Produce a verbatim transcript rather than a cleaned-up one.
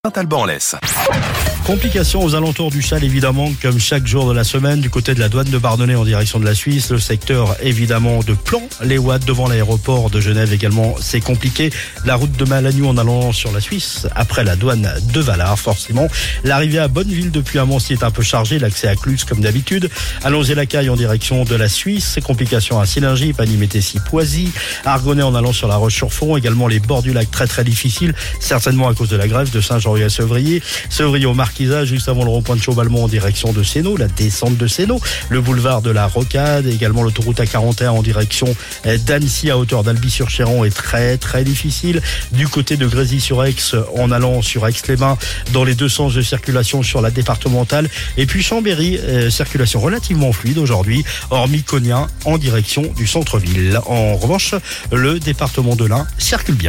Saint-Alban-en-Laisse. Complications aux alentours du Châle, évidemment, comme chaque jour de la semaine, du côté de la douane de Bardonnay en direction de la Suisse. Le secteur, évidemment, de Plan-les-Ouates devant l'aéroport de Genève également, c'est compliqué. La route de Malagnou en allant sur la Suisse, après la douane de Valard, forcément. L'arrivée à Bonneville depuis Amancy est un peu chargée, l'accès à Cluse comme d'habitude. Allons-y-la-Caille en direction de la Suisse. C'est complications à Sillingy, Pagny-Métessy, Poisy. Argonay en allant sur la Roche-sur-Fonds. Également les bords du lac très très difficiles, certainement à cause de la grève de Saint-Jean-Rue à Sevrier. Sevrier au Marquisat, juste avant le rond-point de Chaubalmont en direction de Sénaux, la descente de Sénaux, le boulevard de la Rocade, également l'autoroute A quarante et un en direction d'Annecy à hauteur d'Albi-sur-Chéran est très très difficile. Du côté de Grésy-sur-Aix en allant sur Aix-les-Bains dans les deux sens de circulation sur la départementale. Et puis Chambéry, euh, circulation relativement fluide aujourd'hui, hormis Cognac en direction du centre-ville. En revanche, le département de l'Ain circule bien.